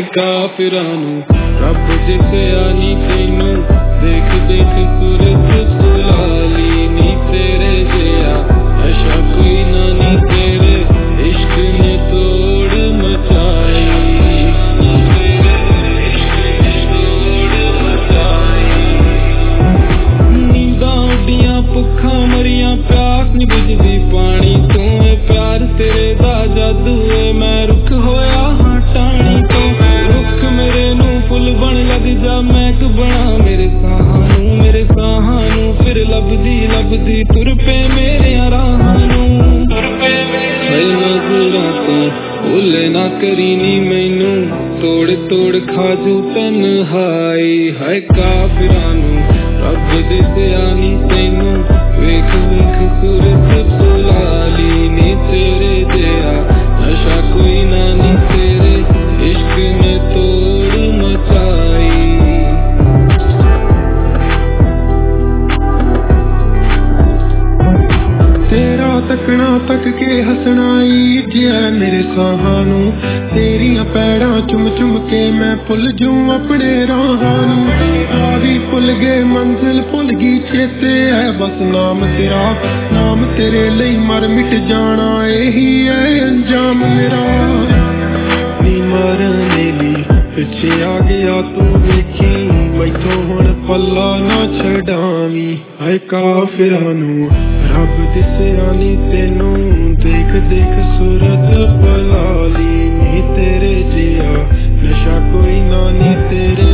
हाय काफिरां नूं रब दिसिया नी तैनूं देख देख सूरत सुलाली नी तेरे जिया नशा कोई ना नी तेरे इश्क ने तोड़ मचाई नींदां उड्डियां भुक्खां मरियां प्यास नी बुझदी पानी तू है प्यार तेरे दा जादू है मैं रुख होया हां टाणी तो रुख मेरे नूं फुल बन लग जा महक बना मेरे साहां नूं फिर लभदी तुर पे मेरे राहां नूं है नज़रां तो भुले ना करी नी मैनू तोड़ तोड़ खाजू तन्हाई हाय काफिरां नूं रब दिसिया नी तैनूं वेख वेख सूरत सुलाली नी तेरे जिया नशा कोई ना नी तेरे इश्क ने तोड़ मचाई तेरा तकना तक के हसनाई जिया मेरे साहां नूं तेरियां पैड़ां चुम चुम के मैं भुल जूं अपने राहां नूं आ भी भुल गए मंजिल भुल गई चेते है बस नाम तेरे लई मर मिट जाना यही है अंजाम मेरा नी मरने ली पिछे आ गया तू देखी मैथों हुण पल्ला ना छड़ावी हाय काफिरां नूं रब दिसिया नी तैनूं देख देख सूरत पलाली नी तेरे जिया नशा कोई ना नी तेरे